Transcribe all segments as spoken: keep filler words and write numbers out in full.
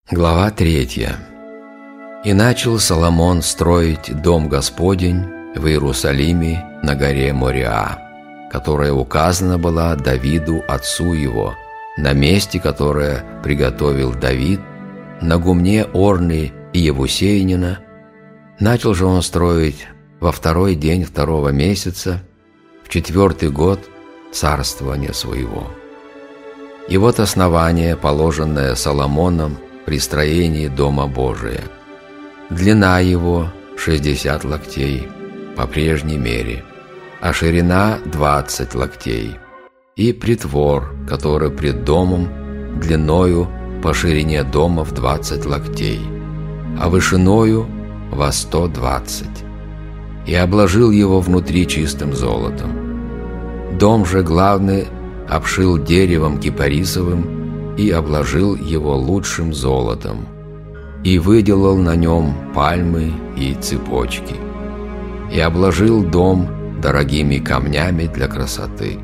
Глава третья. «И начал Соломон строить дом Господень в Иерусалиме на горе Мориа, которая указана была Давиду отцу его, на месте, которое приготовил Давид, на гумне Орны и Евусейнина. Начал же он строить во второй день второго месяца, в четвертый год царствования своего. И вот основание, положенное Соломоном при строении Дома Божия. Длина его шестьдесят локтей по прежней мере, а ширина двадцать локтей, и притвор, который пред домом, длиною по ширине дома в двадцать локтей, а вышиною во сто двадцать. И обложил его внутри чистым золотом. Дом же главный обшил деревом кипарисовым и обложил его лучшим золотом, и выделал на нем пальмы и цепочки, и обложил дом дорогими камнями для красоты.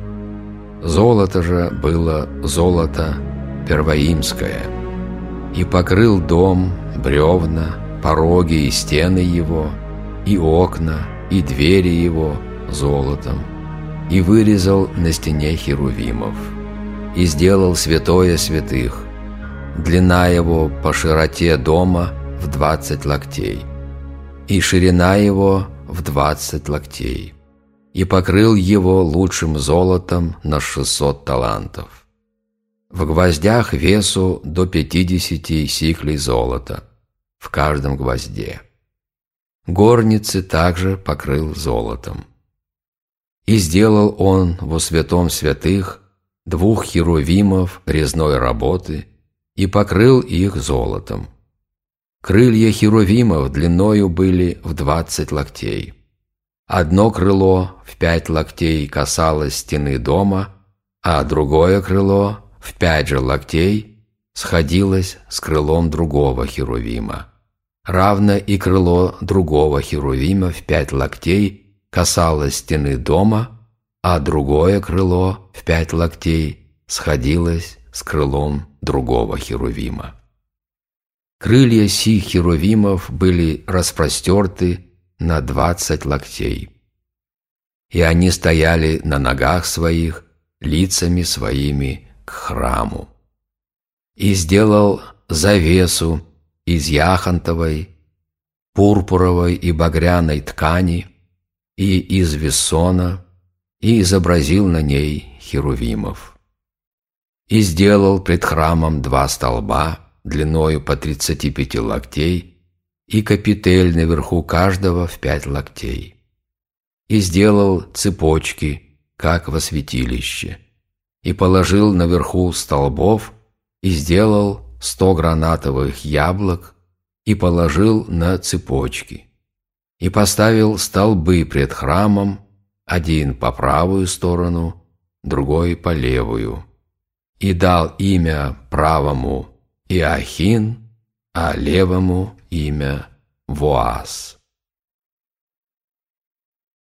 Золото же было золото первоимское, и покрыл дом, бревна, пороги и стены его, и окна, и двери его золотом, и вырезал на стене херувимов, и сделал святое святых. Длина его по широте дома в двадцать локтей, и ширина его в двадцать локтей, и покрыл его лучшим золотом на шестьсот талантов. В гвоздях весу до пятидесяти сиклей золота в каждом гвозде. Горницы также покрыл золотом. И сделал он во святом святых двух херувимов резной работы и покрыл их золотом. Крылья херувимов длиною были в двадцать локтей. Одно крыло в пять локтей касалось стены дома, а другое крыло в пять же локтей сходилось с крылом другого херувима. Равно и крыло другого херувима в пять локтей касалось стены дома, а другое крыло в пять локтей сходилось с крылом другого херувима. Крылья сих херувимов были распростерты на двадцать локтей, и они стояли на ногах своих, лицами своими к храму. И сделал завесу из яхонтовой, пурпуровой и багряной ткани и из вессона, и изобразил на ней херувимов. И сделал пред храмом два столба, длиною по тридцати пяти локтей, и капитель наверху каждого в пять локтей. И сделал цепочки, как во святилище, и положил наверху столбов, и сделал сто гранатовых яблок, и положил на цепочки, и поставил столбы пред храмом, один по правую сторону, другой по левую, и дал имя правому Иохин, а левому имя Воас.